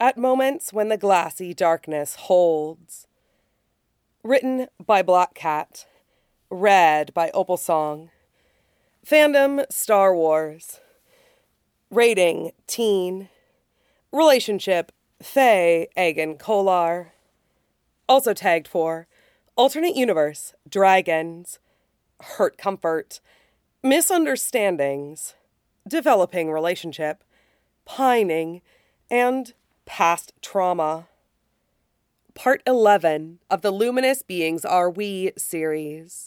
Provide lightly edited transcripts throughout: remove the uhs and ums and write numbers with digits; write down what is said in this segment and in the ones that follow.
At moments when the glassy darkness holds. Written by Black Cat. Read by Opal Song. Fandom Star Wars. Rating teen. Relationship Faye Agan Kolar. Also tagged for Alternate Universe, Dragons, Hurt Comfort, Misunderstandings, Developing Relationship, Pining, and Past Trauma. Part 11 of the Luminous Beings Are We series.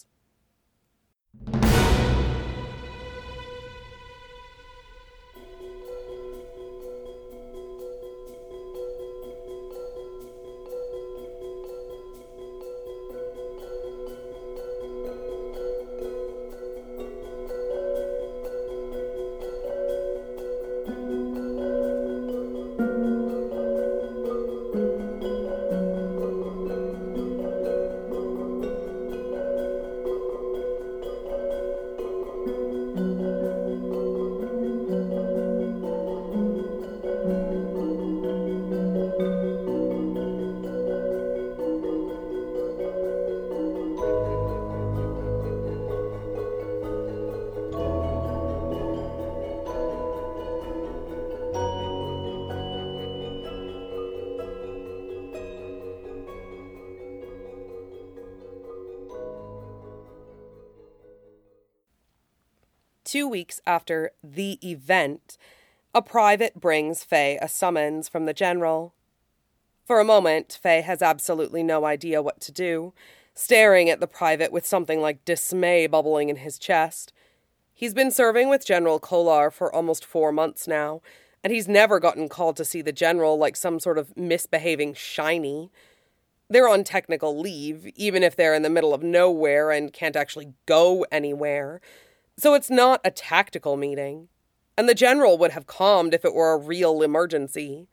Two weeks after the event, a private brings Faye a summons from the general. For a moment, Faye has absolutely no idea what to do, staring at the private with something like dismay bubbling in his chest. He's been serving with General Kolar for almost 4 months now, and he's never gotten called to see the general like some sort of misbehaving shiny. They're on technical leave, even if they're in the middle of nowhere and can't actually go anywhere. So it's not a tactical meeting, and the general would have calmed if it were a real emergency.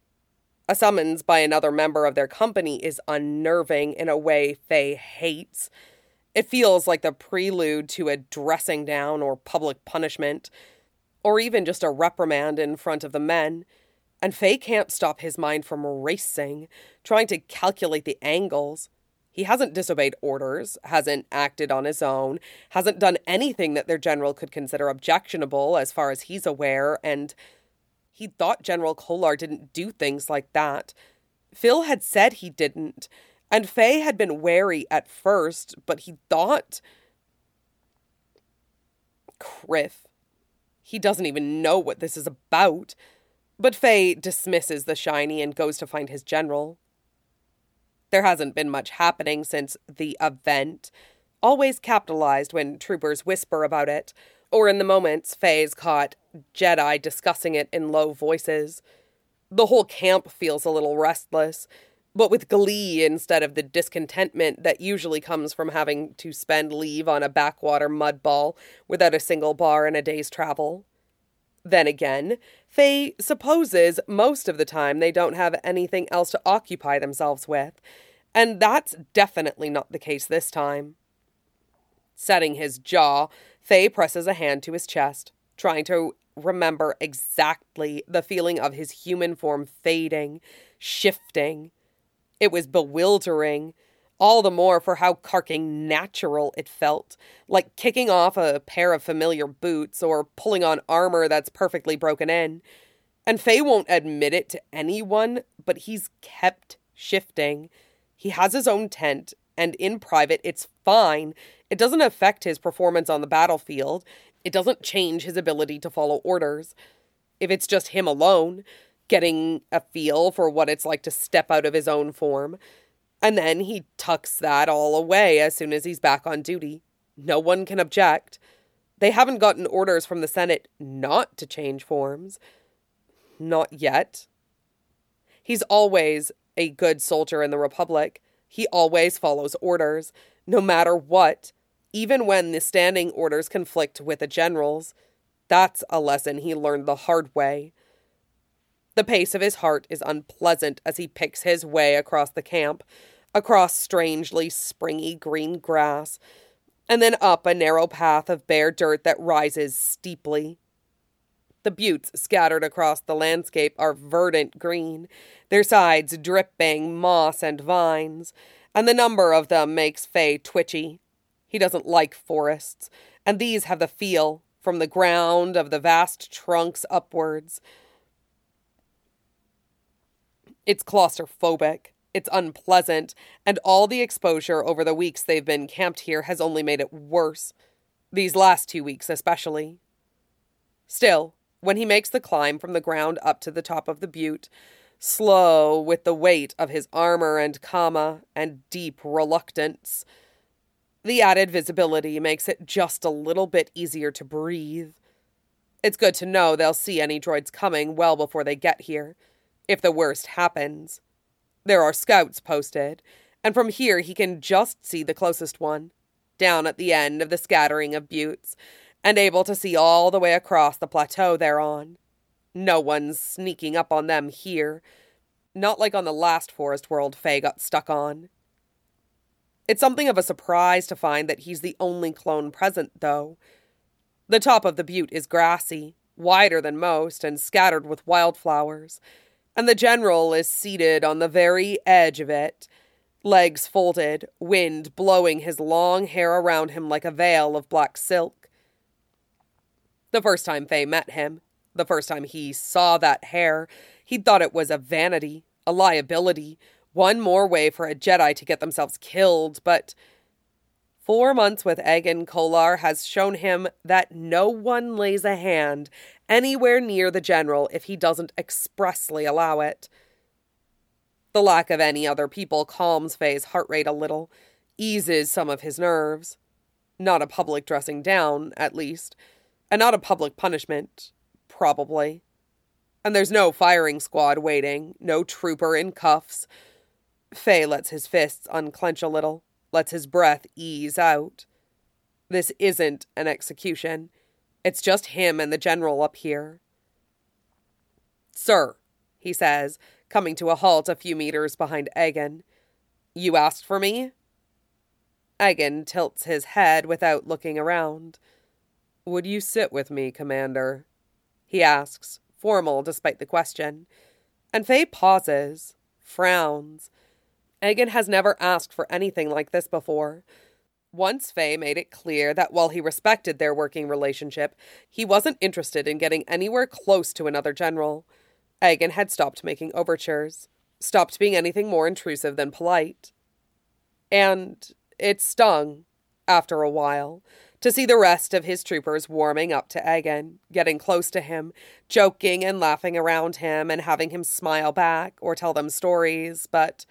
A summons by another member of their company is unnerving in a way Faye hates. It feels like the prelude to a dressing down or public punishment, or even just a reprimand in front of the men, and Faye can't stop his mind from racing, trying to calculate the angles. He hasn't disobeyed orders, hasn't acted on his own, hasn't done anything that their general could consider objectionable as far as he's aware, and he thought General Kolar didn't do things like that. Phil had said he didn't, and Faye had been wary at first, but he thought... Criff. He doesn't even know what this is about. But Faye dismisses the shiny and goes to find his general. There hasn't been much happening since the event, always capitalized when troopers whisper about it, or in the moments Faye's caught Jedi discussing it in low voices. The whole camp feels a little restless, but with glee instead of the discontentment that usually comes from having to spend leave on a backwater mud ball without a single bar in a day's travel. Then again, Faye supposes most of the time they don't have anything else to occupy themselves with, and that's definitely not the case this time. Setting his jaw, Faye presses a hand to his chest, trying to remember exactly the feeling of his human form fading, shifting. It was bewildering, all the more for how carking natural it felt, like kicking off a pair of familiar boots or pulling on armor that's perfectly broken in. And Faye won't admit it to anyone, but he's kept shifting. He has his own tent, and in private it's fine. It doesn't affect his performance on the battlefield. It doesn't change his ability to follow orders. If it's just him alone, getting a feel for what it's like to step out of his own form. And then he tucks that all away as soon as he's back on duty. No one can object. They haven't gotten orders from the Senate not to change forms. Not yet. He's always a good soldier in the Republic. He always follows orders, no matter what, even when the standing orders conflict with the general's. That's a lesson he learned the hard way. The pace of his heart is unpleasant as he picks his way across the camp, across strangely springy green grass, and then up a narrow path of bare dirt that rises steeply. The buttes scattered across the landscape are verdant green, their sides dripping moss and vines, and the number of them makes Faye twitchy. He doesn't like forests, and these have the feel, from the ground, of the vast trunks upwards. It's claustrophobic, it's unpleasant, and all the exposure over the weeks they've been camped here has only made it worse. These last 2 weeks especially. Still, when he makes the climb from the ground up to the top of the butte, slow with the weight of his armor and kama and deep reluctance, the added visibility makes it just a little bit easier to breathe. It's good to know they'll see any droids coming well before they get here, if the worst happens. There are scouts posted, and from here he can just see the closest one, down at the end of the scattering of buttes, and able to see all the way across the plateau they're on. No one's sneaking up on them here, not like on the last Forest World Faye got stuck on. It's something of a surprise to find that he's the only clone present, though. The top of the butte is grassy, wider than most, and scattered with wildflowers, and the general is seated on the very edge of it, legs folded, wind blowing his long hair around him like a veil of black silk. The first time Faye met him, the first time he saw that hair, he'd thought it was a vanity, a liability, one more way for a Jedi to get themselves killed, but 4 months with Aegin Kolar has shown him that no one lays a hand anywhere near the general if he doesn't expressly allow it. The lack of any other people calms Faye's heart rate a little, eases some of his nerves. Not a public dressing down, at least. And not a public punishment, probably. And there's no firing squad waiting, no trooper in cuffs. Faye lets his fists unclench a little, lets his breath ease out. This isn't an execution. It's just him and the general up here. "Sir," he says, coming to a halt a few meters behind Aegin. "You asked for me?" Aegin tilts his head without looking around. "Would you sit with me, Commander?" he asks, formal despite the question. And Faye pauses, frowns. Aegin has never asked for anything like this before. Once Faye made it clear that while he respected their working relationship, he wasn't interested in getting anywhere close to another general. Aegin had stopped making overtures, stopped being anything more intrusive than polite. And it stung, after a while, to see the rest of his troopers warming up to Aegin, getting close to him, joking and laughing around him and having him smile back or tell them stories, but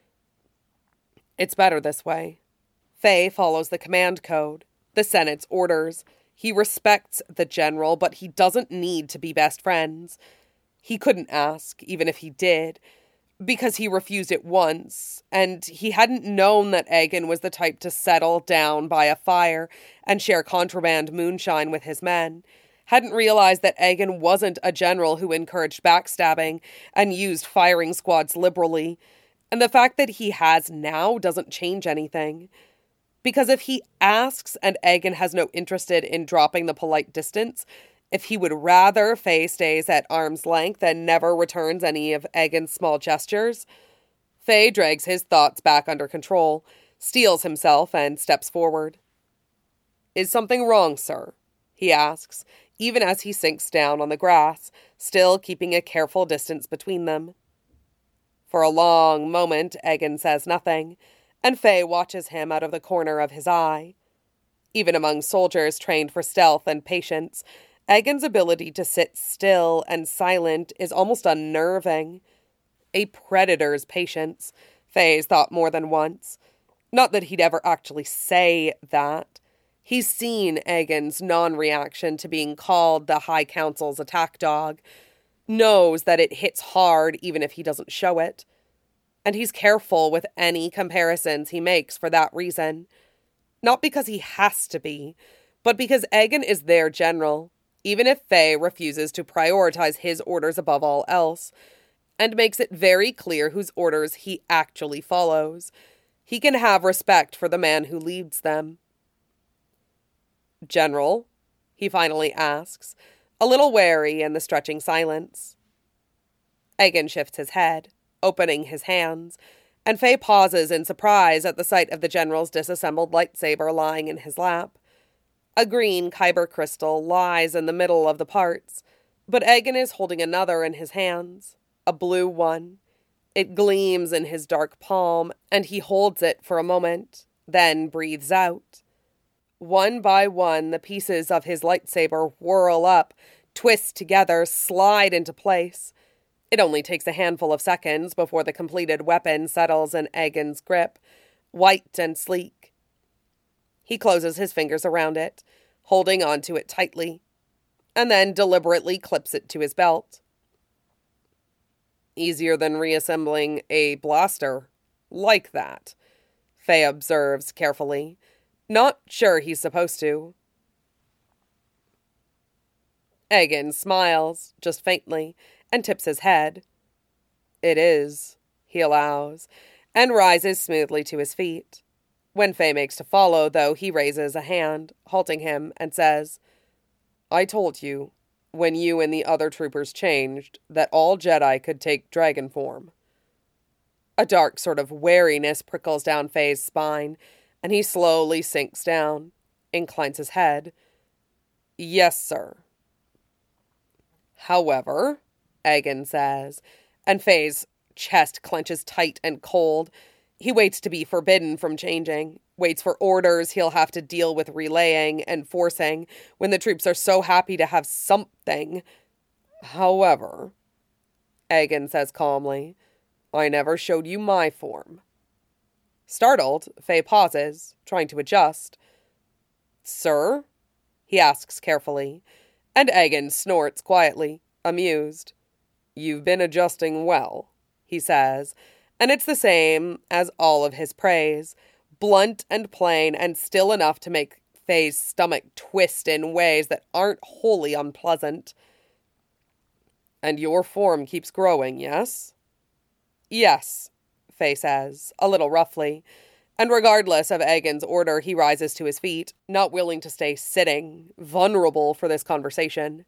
it's better this way. Faye follows the command code, the Senate's orders. He respects the general, but he doesn't need to be best friends. He couldn't ask, even if he did, because he refused it once, and he hadn't known that Aegin was the type to settle down by a fire and share contraband moonshine with his men. Hadn't realized that Aegin wasn't a general who encouraged backstabbing and used firing squads liberally. And the fact that he has now doesn't change anything. Because if he asks and Aegin has no interest in dropping the polite distance, if he would rather Faye stays at arm's length and never returns any of Aegin's small gestures, Faye drags his thoughts back under control, steels himself, and steps forward. "Is something wrong, sir?" he asks, even as he sinks down on the grass, still keeping a careful distance between them. For a long moment, Aegin says nothing, and Faye watches him out of the corner of his eye. Even among soldiers trained for stealth and patience, Aegin's ability to sit still and silent is almost unnerving. A predator's patience, Faye's thought more than once. Not that he'd ever actually say that. He's seen Aegin's non-reaction to being called the High Council's attack dog, knows that it hits hard even if he doesn't show it. And he's careful with any comparisons he makes for that reason. Not because he has to be, but because Aegin is their general, even if Faye refuses to prioritize his orders above all else, and makes it very clear whose orders he actually follows. He can have respect for the man who leads them. "General," he finally asks, a little wary in the stretching silence. Aegon shifts his head, opening his hands, and Faye pauses in surprise at the sight of the general's disassembled lightsaber lying in his lap. A green kyber crystal lies in the middle of the parts, but Aegon is holding another in his hands, a blue one. It gleams in his dark palm, and he holds it for a moment, then breathes out. One by one, the pieces of his lightsaber whirl up, twist together, slide into place. It only takes a handful of seconds before the completed weapon settles in Aegon's grip, white and sleek. He closes his fingers around it, holding onto it tightly, and then deliberately clips it to his belt. Easier than reassembling a blaster like that, Faye observes carefully, not sure he's supposed to. Aegon smiles, just faintly, and tips his head. It is, he allows, and rises smoothly to his feet. When Faye makes to follow, though, he raises a hand, halting him, and says, I told you, when you and the other troopers changed, that all Jedi could take dragon form. A dark sort of wariness prickles down Faye's spine, and he slowly sinks down, inclines his head. Yes, sir. However, Aegon says, and Faye's chest clenches tight and cold. He waits to be forbidden from changing, waits for orders he'll have to deal with relaying and forcing when the troops are so happy to have something. However, Aegon says calmly, I never showed you my form. Startled, Faye pauses, trying to adjust. Sir? He asks carefully, and Aegon snorts quietly, amused. You've been adjusting well, he says, and it's the same as all of his praise, blunt and plain and still enough to make Faye's stomach twist in ways that aren't wholly unpleasant. And your form keeps growing, yes? Yes, Faye says, a little roughly, and regardless of Aegon's order, he rises to his feet, not willing to stay sitting, vulnerable for this conversation.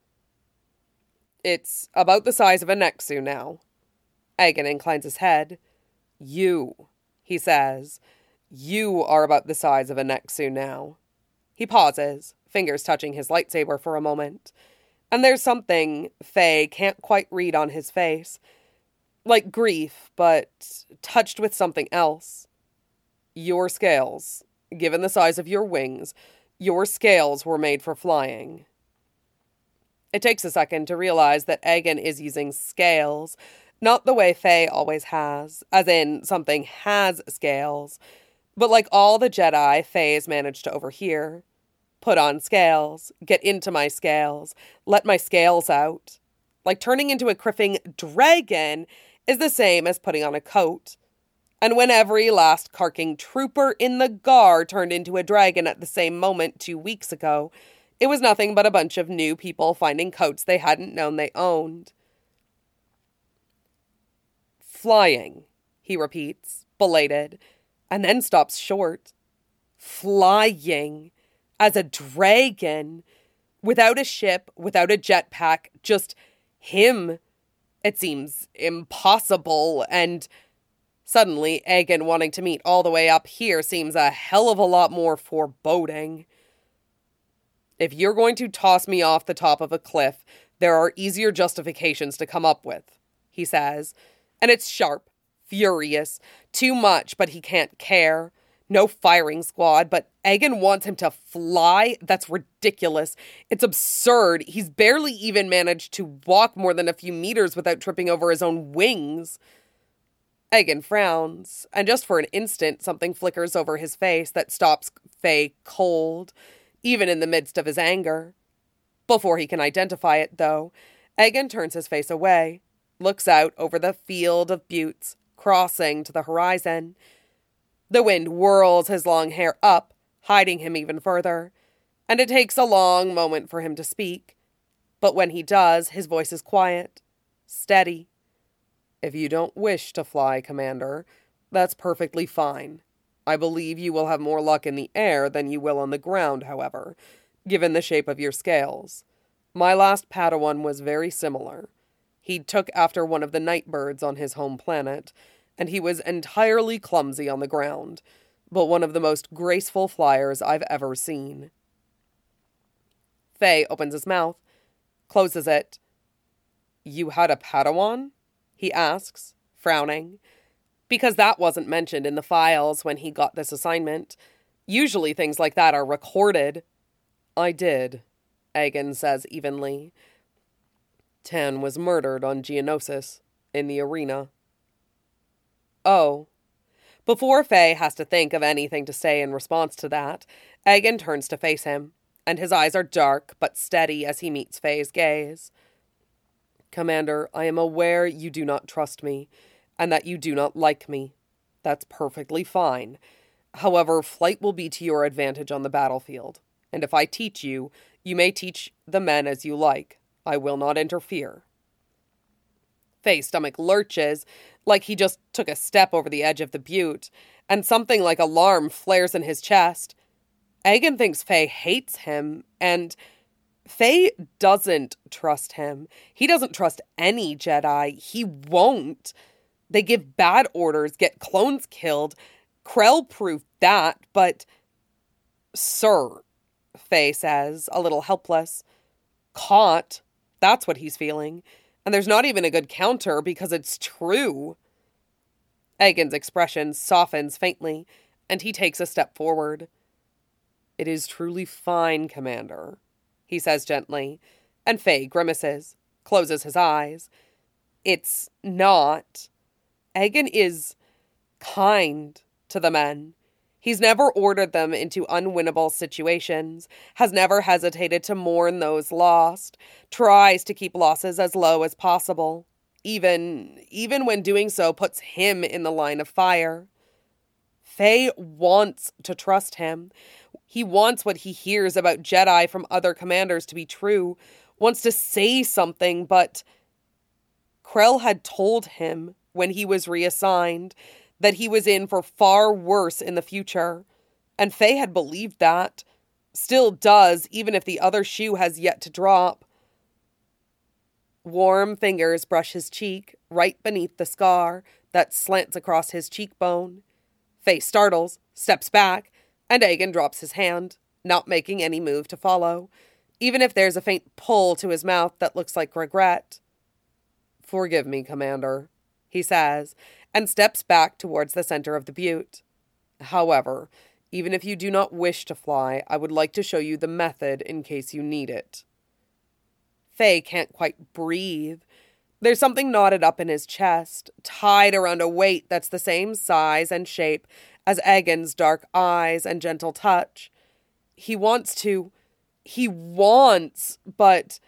It's about the size of a Nexu now. Aegon inclines his head. You, he says. You are about the size of a Nexu now. He pauses, fingers touching his lightsaber for a moment. And there's something Faye can't quite read on his face. Like grief, but touched with something else. Your scales, given the size of your wings, your scales were made for flying. It takes a second to realize that Aegon is using scales, not the way Faye always has, as in something has scales, but like all the Jedi, Faye's managed to overhear. Put on scales, get into my scales, let my scales out. Like turning into a criffing dragon is the same as putting on a coat. And when every last carking trooper in the Guard turned into a dragon at the same moment 2 weeks ago, it was nothing but a bunch of new people finding coats they hadn't known they owned. Flying, he repeats, belated, and then stops short. Flying, as a dragon, without a ship, without a jetpack, just him. It seems impossible, and suddenly Aegon wanting to meet all the way up here seems a hell of a lot more foreboding. If you're going to toss me off the top of a cliff, there are easier justifications to come up with, he says. And it's sharp, furious, too much, but he can't care. No firing squad, but Aegon wants him to fly? That's ridiculous. It's absurd. He's barely even managed to walk more than a few meters without tripping over his own wings. Aegon frowns, and just for an instant, something flickers over his face that stops Faye cold, even in the midst of his anger. Before he can identify it, though, Aegon turns his face away, looks out over the field of buttes, crossing to the horizon. The wind whirls his long hair up, hiding him even further, and it takes a long moment for him to speak. But when he does, his voice is quiet, steady. If you don't wish to fly, Commander, that's perfectly fine. I believe you will have more luck in the air than you will on the ground, however, given the shape of your scales. My last Padawan was very similar. He took after one of the night birds on his home planet, and he was entirely clumsy on the ground, but one of the most graceful flyers I've ever seen. Faye opens his mouth, closes it. You had a Padawan? He asks, frowning, because that wasn't mentioned in the files when he got this assignment. Usually things like that are recorded. I did, Aegon says evenly. Tan was murdered on Geonosis, in the arena. Oh. Before Faye has to think of anything to say in response to that, Aegon turns to face him, and his eyes are dark but steady as he meets Faye's gaze. Commander, I am aware you do not trust me, and that you do not like me. That's perfectly fine. However, flight will be to your advantage on the battlefield, and if I teach you, you may teach the men as you like. I will not interfere. Faye's stomach lurches, like he just took a step over the edge of the butte, and something like alarm flares in his chest. Aegon thinks Faye hates him, and Faye doesn't trust him. He doesn't trust any Jedi. He won't. They give bad orders, get clones killed. Krell proved that, but... Sir, Faye says, a little helpless. Caught. That's what he's feeling. And there's not even a good counter because it's true. Aegon's expression softens faintly, and he takes a step forward. It is truly fine, Commander, he says gently, and Faye grimaces, closes his eyes. It's not. Aegon is kind to the men. He's never ordered them into unwinnable situations, has never hesitated to mourn those lost, tries to keep losses as low as possible, even when doing so puts him in the line of fire. Faye wants to trust him. He wants what he hears about Jedi from other commanders to be true, wants to say something, but Krell had told him when he was reassigned that he was in for far worse in the future, and Faye had believed that, still does, even if the other shoe has yet to drop. Warm fingers brush his cheek, right beneath the scar that slants across his cheekbone. Faye startles, steps back, and Aegon drops his hand, not making any move to follow, even if there's a faint pull to his mouth that looks like regret. Forgive me, Commander, he says, and steps back towards the center of the butte. However, even if you do not wish to fly, I would like to show you the method in case you need it. Faye can't quite breathe. There's something knotted up in his chest, tied around a weight that's the same size and shape as Aegon's dark eyes and gentle touch. He wants, but...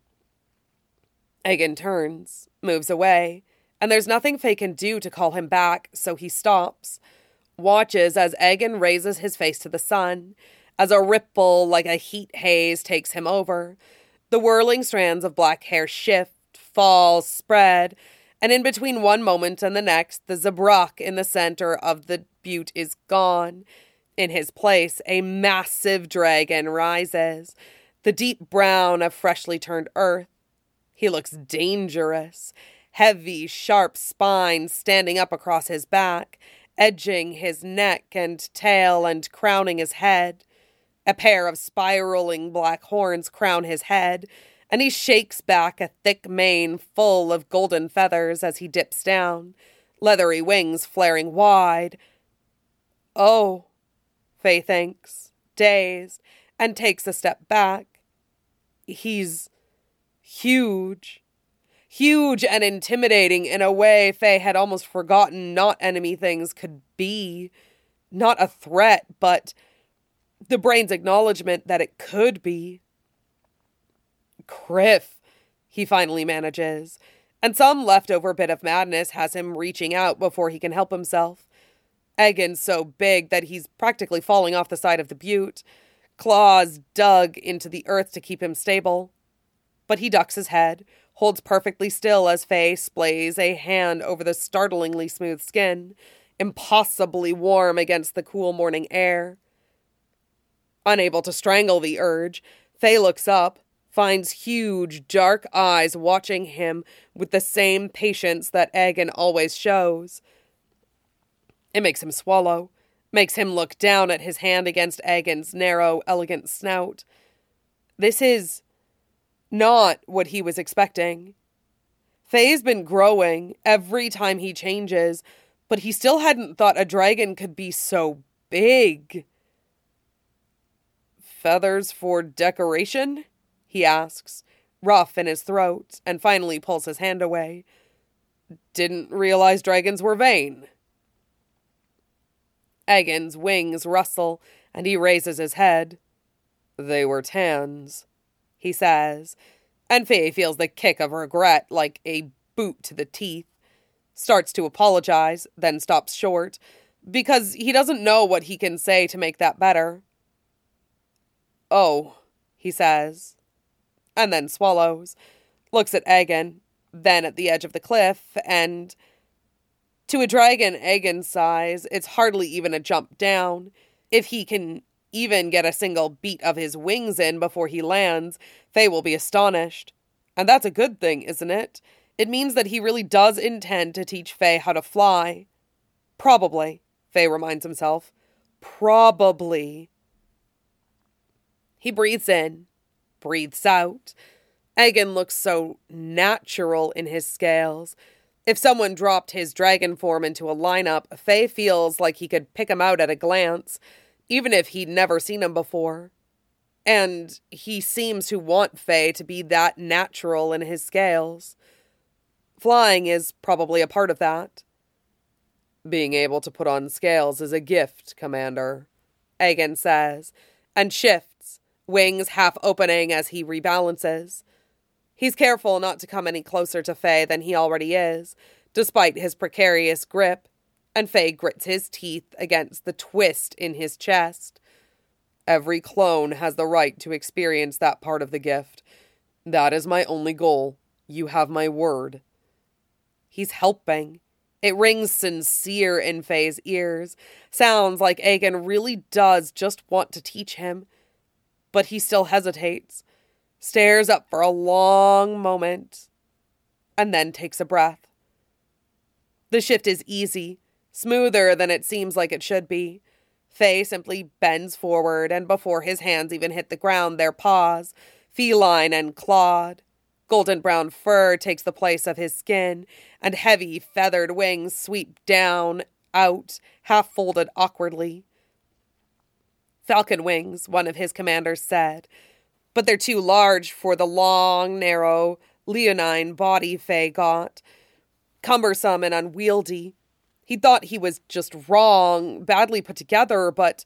Aegon turns, moves away, and there's nothing Faye can do to call him back, so he stops, watches as Aegon raises his face to the sun, as a ripple like a heat haze takes him over. The whirling strands of black hair shift, fall, spread, and in between one moment and the next, the Zabrak in the center of the butte is gone. In his place, a massive dragon rises, the deep brown of freshly turned earth. He looks dangerous, heavy, sharp spine standing up across his back, edging his neck and tail and crowning his head. A pair of spiraling black horns crown his head, and he shakes back a thick mane full of golden feathers as he dips down, leathery wings flaring wide. Oh, Faye thinks, dazed, and takes a step back. He's huge. Huge and intimidating in a way Faye had almost forgotten not enemy things could be. Not a threat, but the brain's acknowledgement that it could be. Criff, he finally manages, and some leftover bit of madness has him reaching out before he can help himself. Aegon's so big that he's practically falling off the side of the butte, claws dug into the earth to keep him stable. But he ducks his head, holds perfectly still as Faye splays a hand over the startlingly smooth skin, impossibly warm against the cool morning air. Unable to strangle the urge, Faye looks up, finds huge, dark eyes watching him with the same patience that Aegon always shows. It makes him swallow, makes him look down at his hand against Aegon's narrow, elegant snout. This is not what he was expecting. Faye's been growing every time he changes, but he still hadn't thought a dragon could be so big. "Feathers for decoration?" he asks, rough in his throat, and finally pulls his hand away. "Didn't realize dragons were vain." Aegon's wings rustle, and he raises his head. "They were tans," he says, and Faye feels the kick of regret like a boot to the teeth. Starts to apologize, then stops short, because he doesn't know what he can say to make that better. "Oh," he says, and then swallows, looks at Aegon, then at the edge of the cliff, and to a dragon Aegon's size, it's hardly even a jump down. If he can even get a single beat of his wings in before he lands, Faye will be astonished. And that's a good thing, isn't it? It means that he really does intend to teach Faye how to fly. Probably, Faye reminds himself. Probably. He breathes in, breathes out. Aegon looks so natural in his scales. If someone dropped his dragon form into a lineup, Faye feels like he could pick him out at a glance, even if he'd never seen him before. And he seems to want Faye to be that natural in his scales. Flying is probably a part of that. "Being able to put on scales is a gift, Commander," Aegon says, and shifts, wings half opening as he rebalances. He's careful not to come any closer to Faye than he already is, despite his precarious grip, and Faye grits his teeth against the twist in his chest. "Every clone has the right to experience that part of the gift. That is my only goal. You have my word." He's helping. It rings sincere in Faye's ears. Sounds like Aegon really does just want to teach him. But he still hesitates, stares up for a long moment, and then takes a breath. The shift is easy, smoother than it seems like it should be. Faye simply bends forward, and before his hands even hit the ground, their paws, feline and clawed. Golden brown fur takes the place of his skin, and heavy feathered wings sweep down, out, half folded awkwardly. "Falcon wings," one of his commanders said, but they're too large for the long, narrow, leonine body Faye got. Cumbersome and unwieldy. He thought he was just wrong, badly put together, but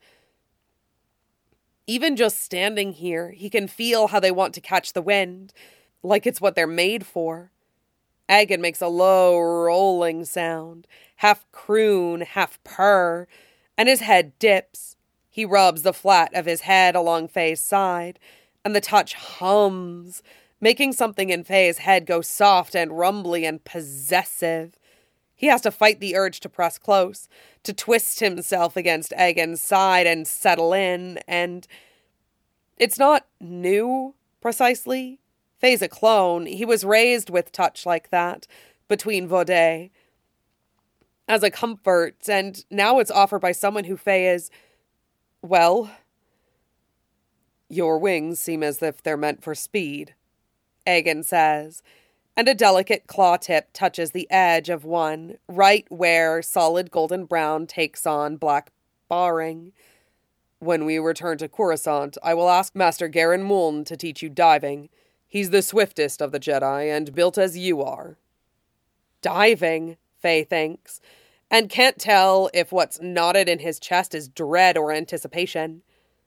even just standing here, he can feel how they want to catch the wind, like it's what they're made for. Aegon makes a low, rolling sound, half croon, half purr, and his head dips. He rubs the flat of his head along Faye's side, and the touch hums, making something in Faye's head go soft and rumbly and possessive. He has to fight the urge to press close, to twist himself against Aegon's side and settle in, and it's not new, precisely. Faye's a clone. He was raised with touch like that, between Vaudet, as a comfort, and now it's offered by someone who Faye is, well, "Your wings seem as if they're meant for speed," Aegon says, and a delicate claw tip touches the edge of one, right where solid golden brown takes on black barring. "When we return to Coruscant, I will ask Master Garen Muln to teach you diving. He's the swiftest of the Jedi, and built as you are." Diving, Faye thinks, and can't tell if what's knotted in his chest is dread or anticipation.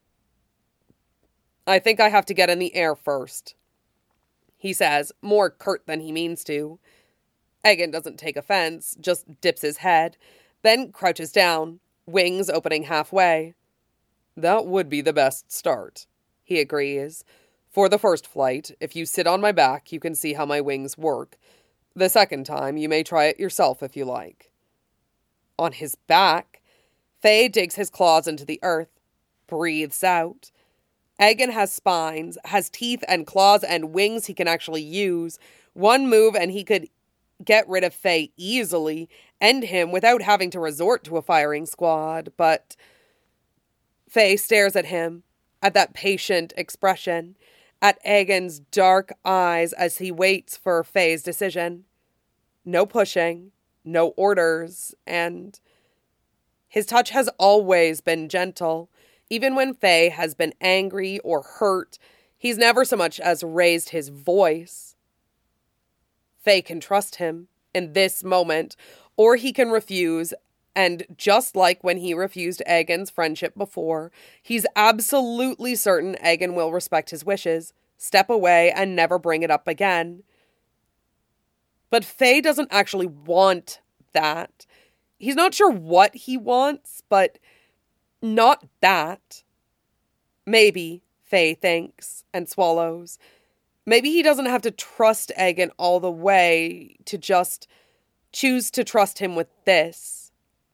"I think I have to get in the air first," he says, more curt than he means to. Aegon doesn't take offense, just dips his head, then crouches down, wings opening halfway. "That would be the best start," he agrees. "For the first flight, if you sit on my back, you can see how my wings work. The second time, you may try it yourself if you like." On his back, Faye digs his claws into the earth, breathes out. Egan has spines, has teeth and claws and wings he can actually use. One move and he could get rid of Faye easily, end him without having to resort to a firing squad. But Faye stares at him, at that patient expression, at Egan's dark eyes as he waits for Faye's decision. No pushing, no orders, and his touch has always been gentle. Even when Faye has been angry or hurt, he's never so much as raised his voice. Faye can trust him in this moment, or he can refuse, and just like when he refused Egan's friendship before, he's absolutely certain Egan will respect his wishes, step away, and never bring it up again. But Faye doesn't actually want that. He's not sure what he wants, but not that. Maybe, Faye thinks and swallows. Maybe he doesn't have to trust Egan all the way to just choose to trust him with this.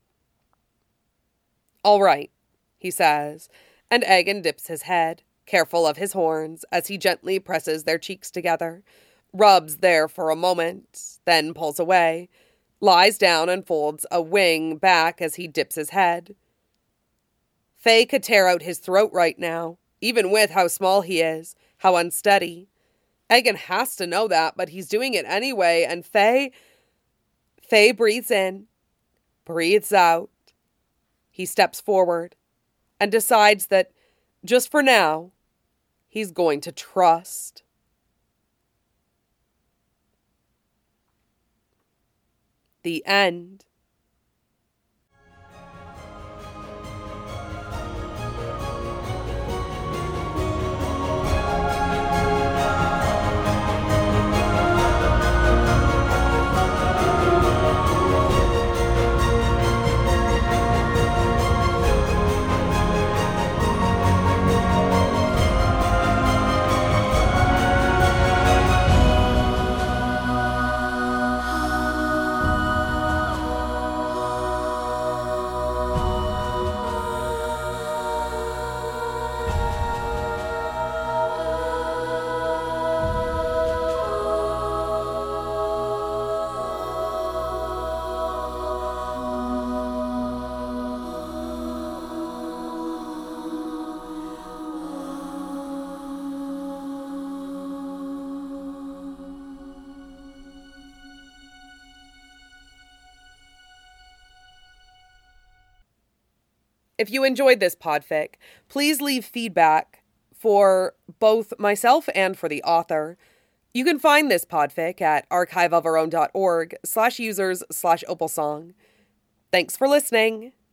All right, he says, and Egan dips his head, careful of his horns, as he gently presses their cheeks together, rubs there for a moment, then pulls away, lies down and folds a wing back as he dips his head. Faye could tear out his throat right now, even with how small he is, how unsteady. Egan has to know that, but he's doing it anyway, and Faye breathes in, breathes out. He steps forward and decides that, just for now, he's going to trust. The end. If you enjoyed this podfic, please leave feedback for both myself and for the author. You can find this podfic at archiveofourown.org/users/opalsong. Thanks for listening.